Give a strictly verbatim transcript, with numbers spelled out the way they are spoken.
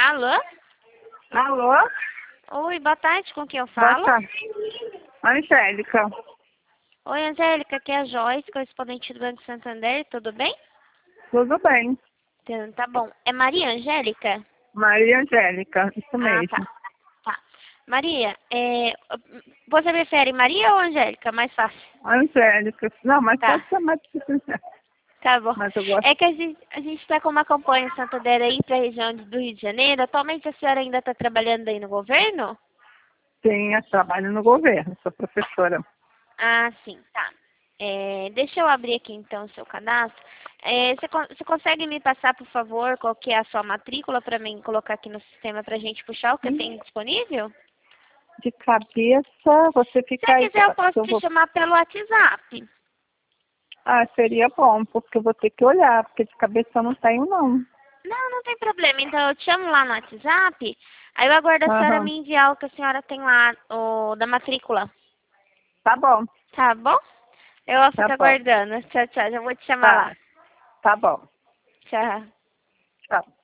Alô? Alô? Oi, boa tarde, com quem eu Boa falo? tarde. Angélica. Oi, Angélica, aqui é a Joyce, correspondente do Banco Santander, tudo bem? Tudo bem. Então, tá bom. É Maria Angélica? Maria Angélica, isso Ah, tá. mesmo. Tá. Maria, é, você prefere Maria ou Angélica? Mais fácil. Angélica. Não, mas Tá, pode chamar de Angélica. tá bom. Mas eu gosto. É que a gente a gente está com uma campanha em Santander aí para a região do Rio de Janeiro. Atualmente a senhora ainda está trabalhando aí no governo? Sim, eu trabalho no governo, sou professora. Ah, sim, tá. É, deixa eu abrir aqui então o seu cadastro. É, você, con- você consegue me passar, por favor, qual que é a sua matrícula para mim colocar aqui no sistema para a gente puxar o que eu tenho disponível? De cabeça, você Se você fica aí. quiser, eu posso Eu te vou... chamar pelo WhatsApp. Ah, seria bom, porque eu vou ter que olhar, porque de cabeça eu não tenho, não. Não, não tem problema. Então eu te chamo lá no WhatsApp. Aí eu aguardo a senhora Aham. me enviar o que a senhora tem lá, o da matrícula. Tá bom, Tá bom? Eu tá fico bom. aguardando. Tchau, tchau. Já vou te chamar lá. Tá, tá bom. Tchau. Tchau.